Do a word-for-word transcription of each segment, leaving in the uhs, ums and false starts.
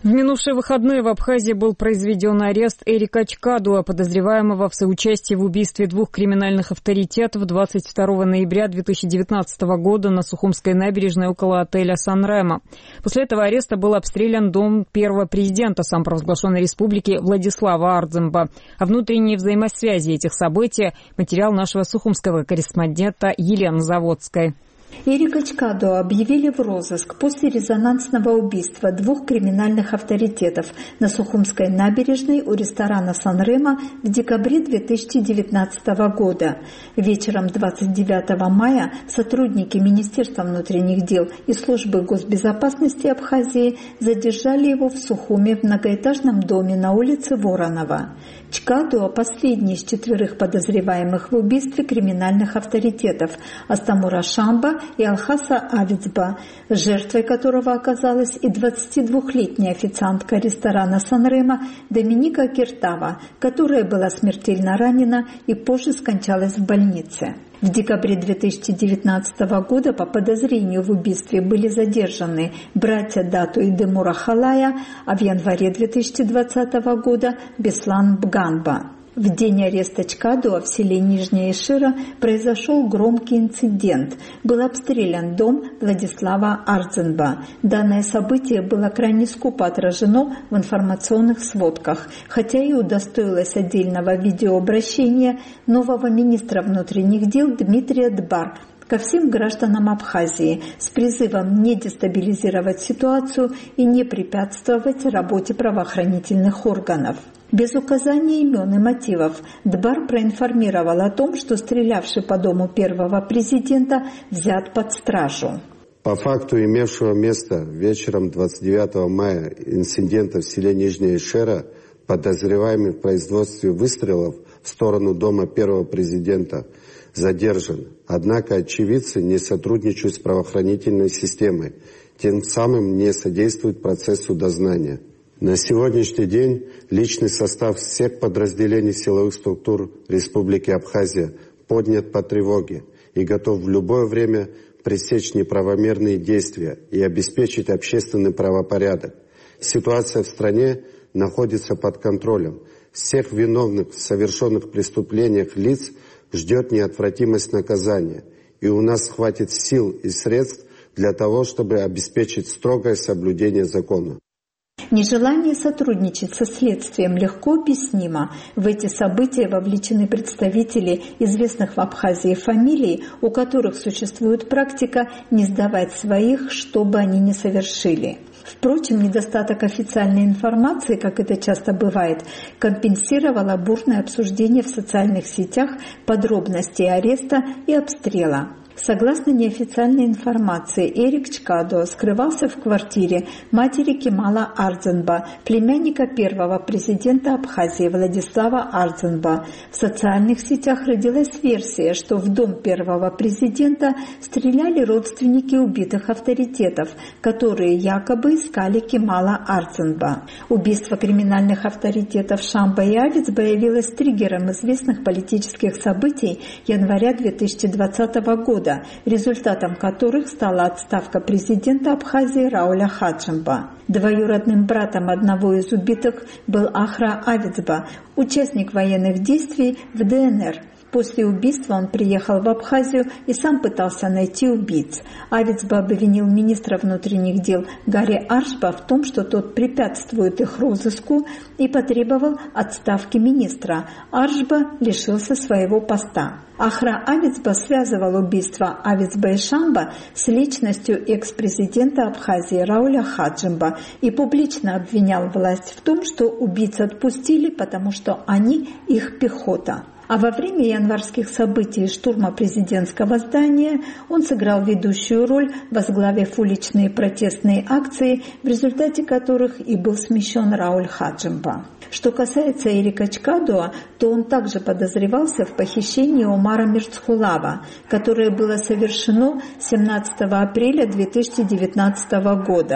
В минувшие выходные в Абхазии был произведен арест Эрика Чкадуа, подозреваемого в соучастии в убийстве двух криминальных авторитетов двадцать второго ноября две тысячи девятнадцатого года на Сухумской набережной около отеля «Сан-Ремо». После этого ареста был обстрелян дом первого президента самопровозглашенной республики Владислава Ардзинба. О внутренней взаимосвязи этих событий материал нашего сухумского корреспондента Елены Заводской. Эрика Чкадуа объявили в розыск после резонансного убийства двух криминальных авторитетов на Сухумской набережной у ресторана «Сан-Ремо» в декабре две тысячи девятнадцатого года. Вечером двадцать девятого мая сотрудники Министерства внутренних дел и Службы госбезопасности Абхазии задержали его в Сухуме в многоэтажном доме на улице Воронова. Чкадуа – последний из четверых подозреваемых в убийстве криминальных авторитетов Астамура Шамба и Алхаса Авицба, жертвой которого оказалась и двадцатидвухлетняя официантка ресторана «Сан-Ремо» Доминика Киртава, которая была смертельно ранена и позже скончалась в больнице. В декабре две тысячи девятнадцатого года по подозрению в убийстве были задержаны братья Дату и Демура Халая, а в январе две тысячи двадцатого года Беслан Бганба. В день ареста Чкадуа в селе Нижняя Ишира произошел громкий инцидент. Был обстрелян дом Владислава Ардзинба. Данное событие было крайне скупо отражено в информационных сводках, хотя и удостоилось отдельного видеообращения нового министра внутренних дел Дмитрия Дбар ко всем гражданам Абхазии с призывом не дестабилизировать ситуацию и не препятствовать работе правоохранительных органов. Без указания имен и мотивов Дбар проинформировал о том, что стрелявший по дому первого президента взят под стражу. По факту имевшего место вечером двадцать девятого мая инцидента в селе Нижняя Ишера, подозреваемый в производстве выстрелов в сторону дома первого президента задержан. Однако очевидцы не сотрудничают с правоохранительной системой, тем самым не содействуют процессу дознания. На сегодняшний день личный состав всех подразделений силовых структур Республики Абхазия поднят по тревоге и готов в любое время пресечь неправомерные действия и обеспечить общественный правопорядок. Ситуация в стране находится под контролем. Всех виновных в совершенных преступлениях лиц ждет неотвратимость наказания, и у нас хватит сил и средств для того, чтобы обеспечить строгое соблюдение закона. Нежелание сотрудничать со следствием легко объяснимо. В эти события вовлечены представители известных в Абхазии фамилий, у которых существует практика не сдавать своих, что бы они ни совершили. Впрочем, недостаток официальной информации, как это часто бывает, компенсировало бурное обсуждение в социальных сетях подробностей ареста и обстрела. Согласно неофициальной информации, Эрик Чкадуа скрывался в квартире матери Кемала Ардзинба, племянника первого президента Абхазии Владислава Ардзинба. В социальных сетях родилась версия, что в дом первого президента стреляли родственники убитых авторитетов, которые якобы искали Кемала Ардзинба. Убийство криминальных авторитетов Шамба и Авицба явилось триггером известных политических событий января две тысячи двадцатого года, результатом которых стала отставка президента Абхазии Рауля Хаджимба. Двоюродным братом одного из убитых был Ахра Авицба, участник военных действий в ДНР. После убийства он приехал в Абхазию и сам пытался найти убийц. Авицба обвинил министра внутренних дел Гарри Аршба в том, что тот препятствует их розыску, и потребовал отставки министра. Аршба лишился своего поста. Ахра Авицба связывал убийство Авицба и Шамба с личностью экс-президента Абхазии Рауля Хаджимба и публично обвинял власть в том, что убийц отпустили, потому что они их пехота. А во время январских событий штурма президентского здания он сыграл ведущую роль, возглавив уличные протестные акции, в результате которых и был смещен Рауль Хаджимба. Что касается Эрика Чкадуа, то он также подозревался в похищении Омара Мирцхулава, которое было совершено семнадцатого апреля две тысячи девятнадцатого года.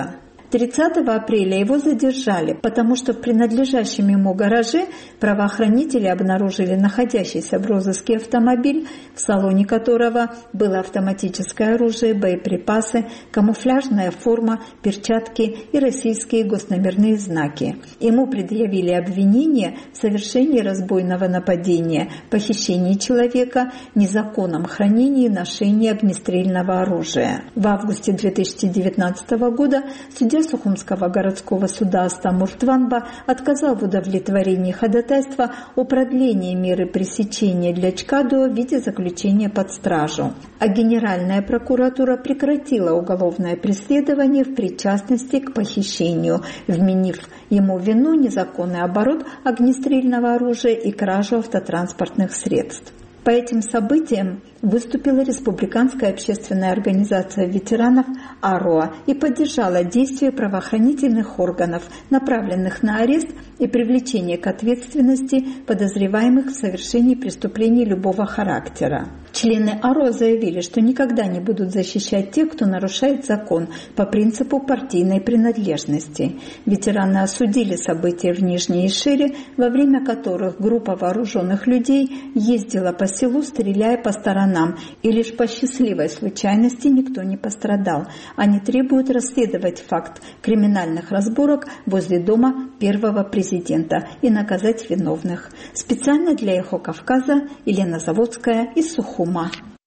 тридцатого апреля его задержали, потому что в принадлежащем ему гараже правоохранители обнаружили находящийся в розыске автомобиль, в салоне которого было автоматическое оружие, боеприпасы, камуфляжная форма, перчатки и российские госномерные знаки. Ему предъявили обвинение в совершении разбойного нападения, похищении человека, незаконном хранении и ношении огнестрельного оружия. В августе две тысячи девятнадцатого года судья Сухумского городского суда Астамур Тванба отказал в удовлетворении ходатайства о продлении меры пресечения для Чкадуа в виде заключения под стражу. А Генеральная прокуратура прекратила уголовное преследование в причастности к похищению, вменив ему вину незаконный оборот огнестрельного оружия и кражу автотранспортных средств. По этим событиям выступила Республиканская общественная организация ветеранов АРОА и поддержала действия правоохранительных органов, направленных на арест и привлечение к ответственности подозреваемых в совершении преступлений любого характера. Члены АРОА заявили, что никогда не будут защищать тех, кто нарушает закон по принципу партийной принадлежности. Ветераны осудили события в Нижней Ишере, во время которых группа вооруженных людей ездила по селу, стреляя по сторонам, и лишь по счастливой случайности никто не пострадал. Они требуют расследовать факт криминальных разборок возле дома первого президента и наказать виновных. Специально для Эхо Кавказа Елена Заводская из Сухума.